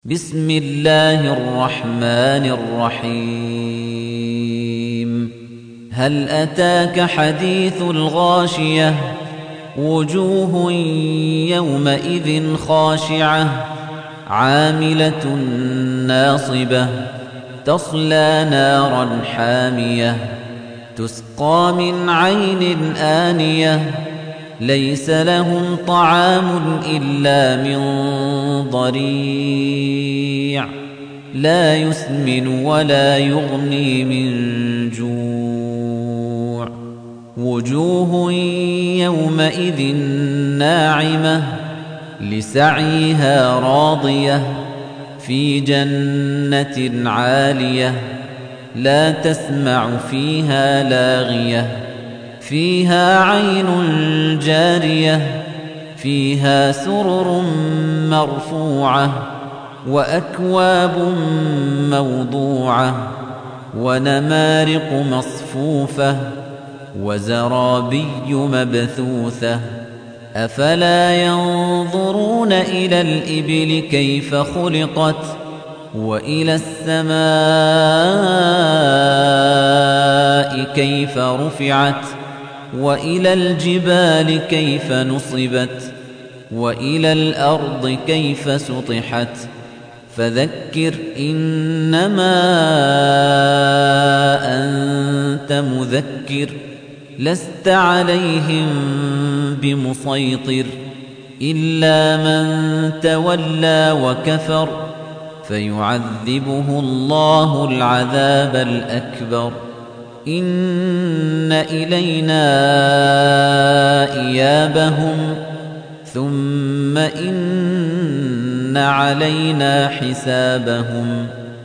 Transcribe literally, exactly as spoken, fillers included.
بسم الله الرحمن الرحيم هل أتاك حديث الغاشية وجوه يومئذ خاشعة عاملة ناصبة تصلى نارا حامية تسقى من عين آنية ليس لهم طعام إلا من ضريع لا يسمن ولا يغني من جوع وجوه يومئذ ناعمة لسعيها راضية في جنة عالية لا تسمع فيها لاغية فيها عين جارية فيها سرر مرفوعة وأكواب موضوعة ونمارق مصفوفة وزرابي مبثوثة أفلا ينظرون إلى الإبل كيف خلقت وإلى السماء كيف رفعت وإلى الجبال كيف نصبت وإلى الأرض كيف سطحت فذكر إنما أنت مذكر لست عليهم بمسيطر إلا من تولى وكفر فيعذبه الله العذاب الأكبر إن إلينا إيابهم ثم إن علينا حسابهم